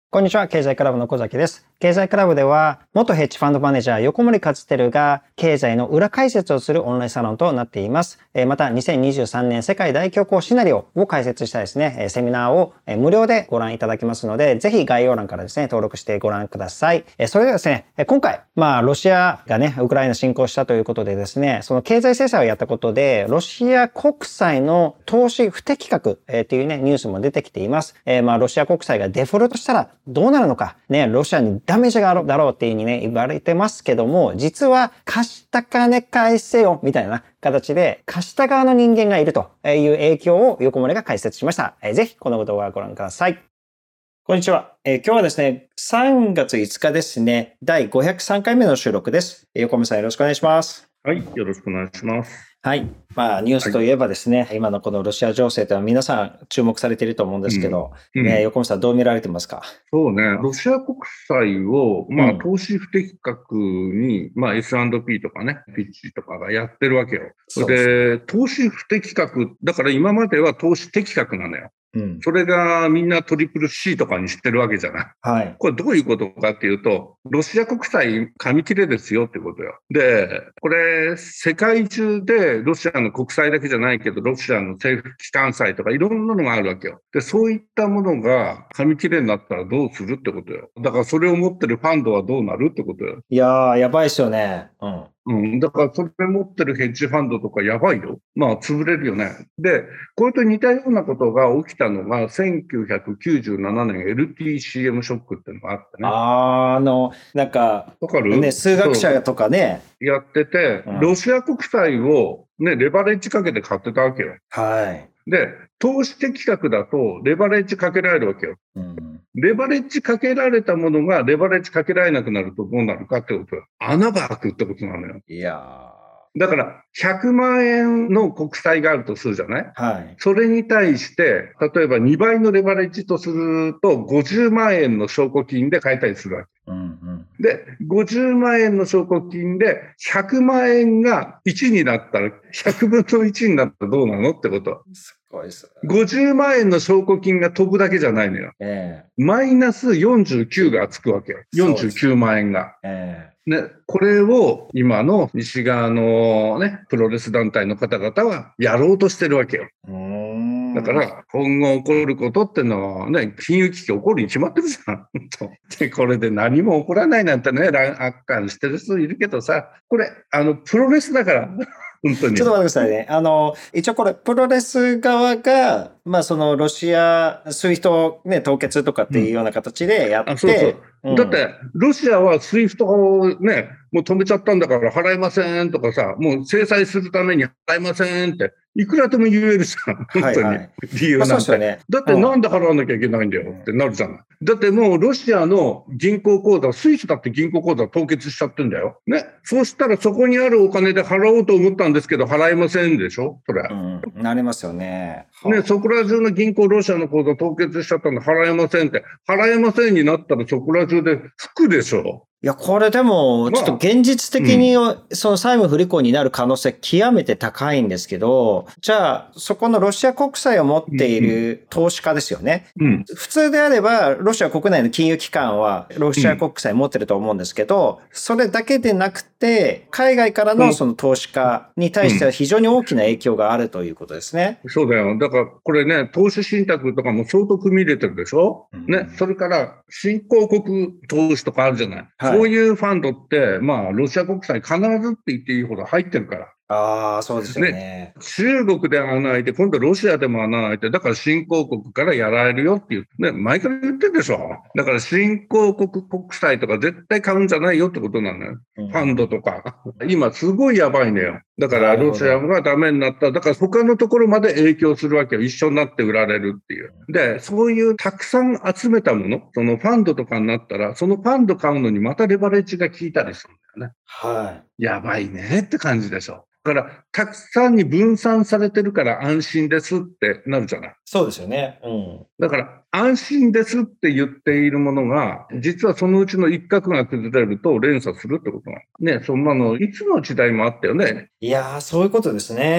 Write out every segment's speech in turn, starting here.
こんにちは、経済クラブの小崎です。経済クラブでは、元ヘッジファンドマネージャー横森和輝が経済の裏解説をするオンラインサロンとなっています。また、2023年世界大恐慌シナリオを解説したですね、セミナーを無料でご覧いただけますので、ぜひ概要欄からですね、登録してご覧ください。それではですね、今回、ロシアがね、ウクライナ侵攻したということでですね、その経済制裁をやったことで、ロシア国債の投資不適格っていうね、ニュースも出てきています。ロシア国債がデフォルトしたらどうなるのか、ね、ロシアにダメージがあるだろうっていうふうにね、言われてますけども、実は貸した金返せよ、みたいな形で、貸した側の人間がいるという影響を横森が解説しました。ぜひこの動画をご覧ください。こんにちは。今日はですね、3月5日ですね、第503回目の収録です。横森さんよろしくお願いします。 はい、よろしくお願いします。 はい。ニュースといえばですね、今のこのロシア情勢というのは皆さん注目されていると思うんですけど、横森さんどう見られてますか？ そうね、ロシア国債を、投資不適格に、S&P とかね、ピッチとかがやってるわけよ。で、投資不適格、だから今までは投資適格なのよ。それがみんなトリプル C とかにしてるわけじゃない。 はい。 これどういうことかっていうと、ロシア国債紙切れですよってことよ。で、これ世界中でロシアの国債だけじゃないけど、ロシアの政府機関債とかいろんなのがあるわけよ。で、そういったものが紙切れになったらどうするってことよ。だからそれを持ってるファンドはどうなるってことよ。 いやー、やばいっすよね。 だからそれ持ってるヘッジファンドとかやばいよ。潰れるよね。で、これと似たようなことが起きたのが、1997年 LTCM ショックっていうのがあってね。 なんか、 わかる？ ね、数学者とかね。 やってて、ロシア国債をね、レバレッジかけて買ってたわけよ。 はい。 で、投資的確だとレバレッジかけられるわけよ。レバレッジかけられたものがレバレッジかけられなくなるとどうなるかってことよ。穴が開くってことなのよ。 いやだから、100万円の国債があるとするじゃない？ はい。 それに対して、例えば2倍のレバレッジとすると、50万円の証拠金で買えたりするわけ。で、50万円の証拠金で100万円が1になったら、100分の1になったらどうなのってこと。 すごいです。 50万円の証拠金が飛ぶだけじゃないのよ。マイナス49がつくわけよ。49万円が。ね、これを今の西側のね、プロレス団体の方々はやろうとしてるわけよ。だから、今後起こることってのはね、金融危機起こるに決まってるじゃん。で、これで何も起こらないなんてね、悪感してる人いるけどさ、これ、プロレスだから、本当に。 ちょっと待ってくださいね。一応これ、プロレス側が、そのロシア、スイフトね、凍結とかっていうような形でやって、 そうそう。だって、ロシアはスイフトをね、もう止めちゃったんだから払いませんとかさ、もう制裁するために払いませんって、いくらでも言えるじゃん。本当に。理由なんて。 ね、 だってなんで払わなきゃいけないんだよってなるじゃない。だってもうロシアの銀行口座、スイスだって銀行口座凍結しちゃってんだよ。ね。そうしたらそこにあるお金で払おうと思ったんですけど、払いませんでしょそれ。 なりますよね。 ね、そこら中の銀行、ロシアの口座凍結しちゃったの払えませんって。払えませんになったらそこら中で吹くでしょ。 いや、これでも、ちょっと現実的に、その債務不履行になる可能性極めて高いんですけど、じゃあ、そこのロシア国債を持っている投資家ですよね。普通であれば、ロシア国内の金融機関は、ロシア国債持ってると思うんですけど、それだけでなくて、海外からのその投資家に対しては非常に大きな影響があるということですね。 そうだよ。だから、これね、投資信託とかも相当組み入れてるでしょ、ね。それから、新興国投資とかあるじゃない。そういうファンドって、ロシア国債必ずって言っていいほど入ってるから。 そうですよね。 中国で穴開いて、今度ロシアでも穴開いて、だから新興国からやられるよっていう、ね、前から言ってるでしょ。だから新興国国債とか絶対買うんじゃないよってことなのよ。ファンドとか。今すごいやばいのよ。だからロシアがダメになった。だから他のところまで影響するわけよ。一緒になって売られるっていう。で、そういうたくさん集めたもの、そのファンドとかになったら、そのファンド買うのにまたレバレッジが効いたりするんだよね。やばいねって感じでしょ。だから、たくさんに分散されてるから安心ですってなるじゃない。 そうですよね。 だから、安心ですって言っているものが、実はそのうちの一角が崩れると連鎖するってことなの。ね、そんなの、いつの時代もあったよね。 いやー、そういうことですね。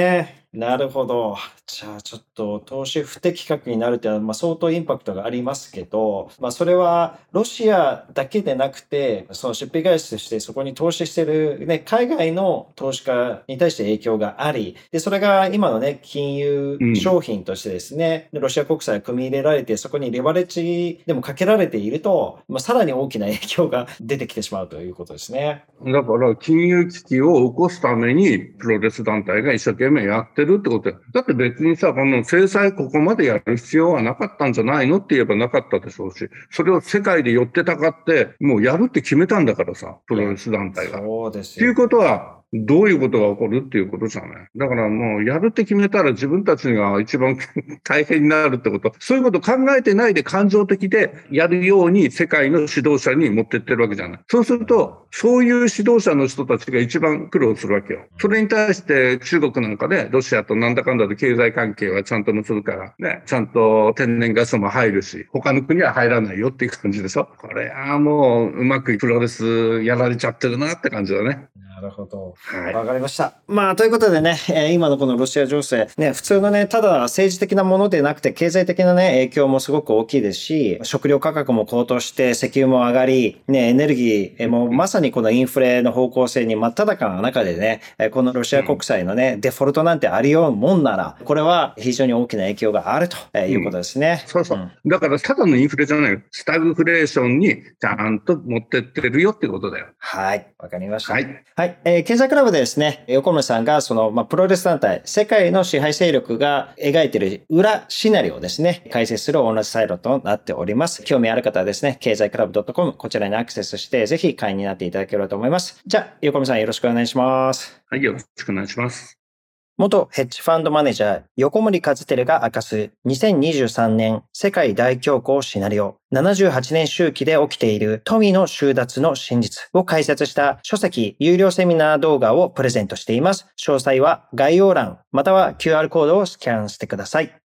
なるほど。じゃあちょっと投資不適格になるっていうのは、相当インパクトがありますけど、それはロシアだけでなくて、その出費会社としてそこに投資してるね、海外の投資家に対して影響があり、で、それが今のね、金融商品としてですね、でロシア国債を組み入れられて、そこにレバレッジでもかけられていると、さらに大きな影響が出てきてしまうということですね。 だから金融危機を起こすためにプロレス団体が一生懸命やってるってことだ。だって別にさ、この制裁ここまでやる必要はなかったんじゃないのって言えばなかったでしょうし、それを世界で寄ってたかって、もうやるって決めたんだからさ、プロレス団体が。 そうですよ。 っていうことは、どういうことが起こるっていうことじゃない。だからもうやるって決めたら自分たちが一番大変になるってこと。そういうこと考えてないで感情的でやるように世界の指導者に持ってってるわけじゃない。そうすると、そういう指導者の人たちが一番苦労するわけよ。それに対して中国なんかでロシアとなんだかんだで経済関係はちゃんと結ぶからね、ちゃんと天然ガスも入るし、他の国は入らないよっていう感じでしょ。これはもううまくプロレスやられちゃってるなって感じだね。 なるほど。 はい。 わかりました。ということでね、今のこのロシア情勢、ね、普通のね、ただ政治的なものでなくて、経済的なね、影響もすごく大きいですし、食料価格も高騰して、石油も上がり、ね、エネルギーもまさにこのインフレの方向性に真っ只中の中でね、このロシア国債のね、デフォルトなんてありようもんなら、これは非常に大きな影響があるということですね。 そうそう。だから、ただのインフレじゃないよ。スタグフレーションにちゃんと持ってってるよってことだよ。 はい。わかりました。 はい。 はい。経済クラブでですね、横村さんがその、プロレス団体、世界の支配勢力が描いている裏シナリオをですね、解説するオンラインサイトとなっております。興味ある方はですね、経済クラブ .com、こちらにアクセスして、ぜひ会員になっていただければと思います。じゃあ、横村さんよろしくお願いします。 はい、よろしくお願いします。 元ヘッジファンドマネージャー、横森和輝が明かす2023年世界大恐慌シナリオ、78年周期で起きている富の収奪の真実を解説した書籍有料セミナー動画をプレゼントしています。詳細は概要欄または QR コードをスキャンしてください。